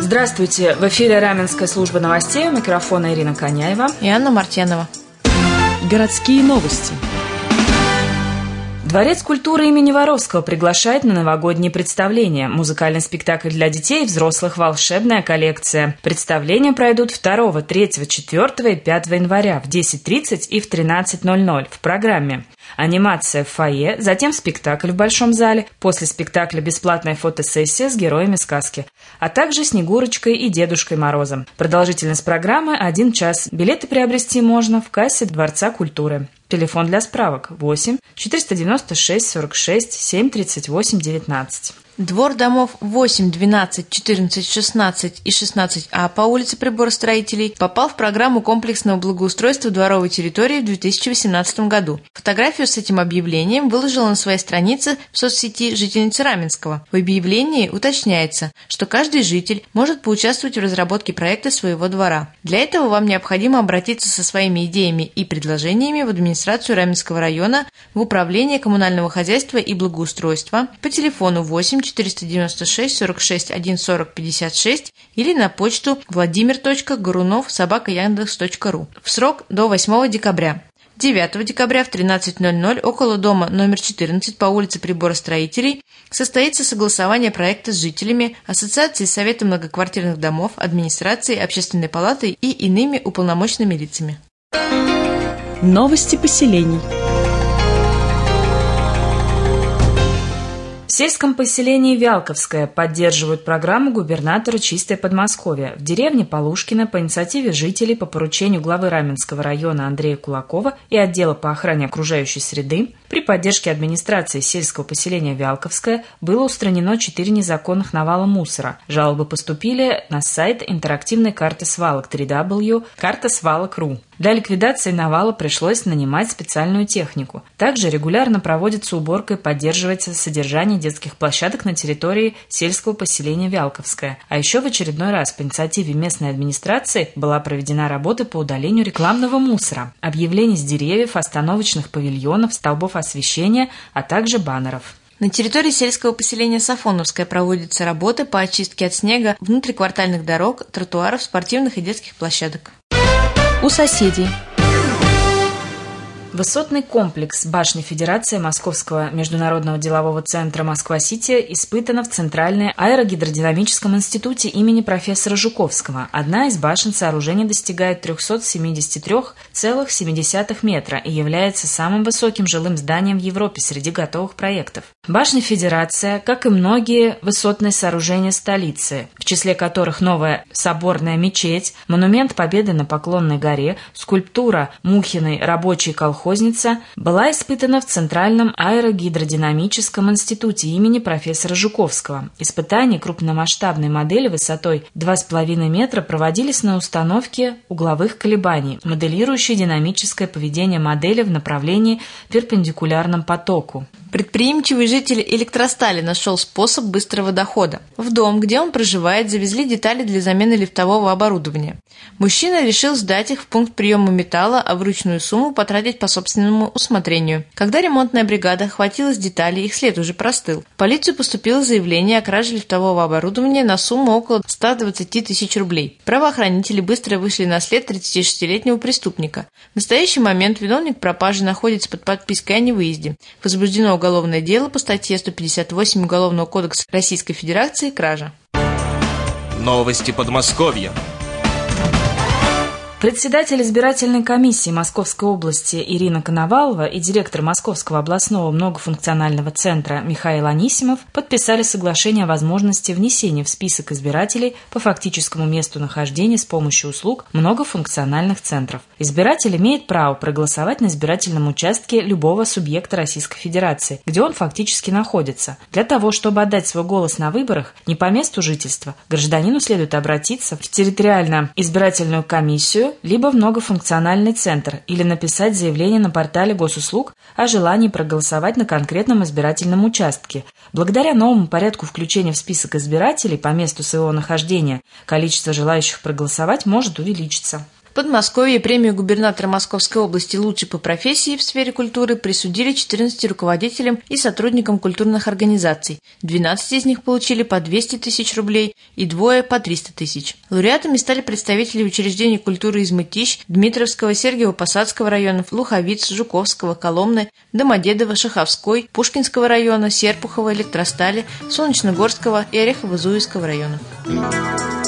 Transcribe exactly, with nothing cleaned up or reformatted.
Здравствуйте! В эфире Раменская служба новостей. У микрофона Ирина Коняева и Анна Мартьянова. Городские новости. Дворец культуры имени Воровского приглашает на новогодние представления. Музыкальный спектакль для детей и взрослых «Волшебная коллекция». Представления пройдут второго, третьего, четвёртого и пятого января в десять тридцать и в тринадцать ноль ноль в программе. Анимация в фойе, затем спектакль в Большом зале, после спектакля бесплатная фотосессия с героями сказки, а также Снегурочкой и Дедушкой Морозом. Продолжительность программы – один час. Билеты приобрести можно в кассе Дворца культуры. Телефон для справок восемь четыреста девяносто шесть сорок шесть семь тридцать восемь девятнадцать. Двор домов восемь, двенадцать, четырнадцать, шестнадцать и шестнадцать А по улице Приборостроителей попал в программу комплексного благоустройства дворовой территории в две тысячи восемнадцатом году. Фотографию с этим объявлением выложила на своей странице в соцсети жительница Раменского. В объявлении уточняется, что каждый житель может поучаствовать в разработке проекта своего двора. Для этого вам необходимо обратиться со своими идеями и предложениями в администрацию Раменского района, в управление коммунального хозяйства и благоустройства по телефону восемь четыреста девяносто шесть сорок шесть один сорок пятьдесят шесть или на почту владимир точка горунов собака яндекс точка ру в срок до восьмого декабря. девятого декабря в тринадцать ноль ноль около дома номер четырнадцать по улице Приборостроителей состоится согласование проекта с жителями, Ассоциацией Совета многоквартирных домов, администрацией, Общественной палатой и иными уполномоченными лицами. Новости поселений. В сельском поселении Вялковское поддерживают программу губернатора «Чистое Подмосковье». В деревне Полушкино по инициативе жителей по поручению главы Раменского района Андрея Кулакова и отдела по охране окружающей среды при поддержке администрации сельского поселения Вялковское было устранено четыре незаконных навала мусора. Жалобы поступили на сайт интерактивной карты свалок дабл ю дабл ю дабл ю точка карта свалок точка ру. Для ликвидации навала пришлось нанимать специальную технику. Также регулярно проводится уборка и поддерживается содержание детских площадок на территории сельского поселения Вялковское. А еще в очередной раз по инициативе местной администрации была проведена работа по удалению рекламного мусора, объявлений с деревьев, остановочных павильонов, столбов освещения, а также баннеров. На территории сельского поселения Сафоновское проводятся работы по очистке от снега внутриквартальных дорог, тротуаров, спортивных и детских площадок. У соседей. Высотный комплекс башни Федерации Московского международного делового центра «Москва-Сити» испытана в Центральном аэрогидродинамическом институте имени профессора Жуковского. Одна из башен сооружения достигает триста семьдесят три целых семь десятых метра и является самым высоким жилым зданием в Европе среди готовых проектов. Башня Федерация, как и многие высотные сооружения столицы, в числе которых новая соборная мечеть, монумент Победы на Поклонной горе, скульптура Мухиной рабочей колхозницы, была испытана в Центральном аэрогидродинамическом институте имени профессора Жуковского. Испытания крупномасштабной модели высотой два с половиной метра проводились на установке угловых колебаний, моделирующей динамическое поведение модели в направлении перпендикулярном потоку. Предприимчивый житель Электростали нашел способ быстрого дохода. В дом, где он проживает, завезли детали для замены лифтового оборудования. Мужчина решил сдать их в пункт приема металла, а вручную сумму потратить по собственному усмотрению. Когда ремонтная бригада охватилась деталей, их след уже простыл. В полицию поступило заявление о краже лифтового оборудования на сумму около ста двадцати тысяч рублей. Правоохранители быстро вышли на след тридцатишестилетнего преступника. В настоящий момент виновник пропажи находится под подпиской о невыезде. Возбуждено уголовное дело по статье сто пятьдесят восемь Уголовного кодекса Российской Федерации «Кража». Новости Подмосковья. Председатель избирательной комиссии Московской области Ирина Коновалова и директор Московского областного многофункционального центра Михаил Анисимов подписали соглашение о возможности внесения в список избирателей по фактическому месту нахождения с помощью услуг многофункциональных центров. Избиратель имеет право проголосовать на избирательном участке любого субъекта Российской Федерации, где он фактически находится. Для того, чтобы отдать свой голос на выборах не по месту жительства, гражданину следует обратиться в территориальную избирательную комиссию либо в многофункциональный центр или написать заявление на портале госуслуг о желании проголосовать на конкретном избирательном участке. Благодаря новому порядку включения в список избирателей по месту своего нахождения количество желающих проголосовать может увеличиться. Подмосковье премию губернатора Московской области «Лучший по профессии» в сфере культуры присудили четырнадцати руководителям и сотрудникам культурных организаций. двенадцать из них получили по двести тысяч рублей и двое по триста тысяч. Лауреатами стали представители учреждений культуры из Мытищ, Дмитровского, Сергиево-Посадского районов, Луховиц, Жуковского, Коломны, Домодедово, Шаховской, Пушкинского района, Серпухова, Электростали, Солнечногорского и Орехово-Зуевского районов.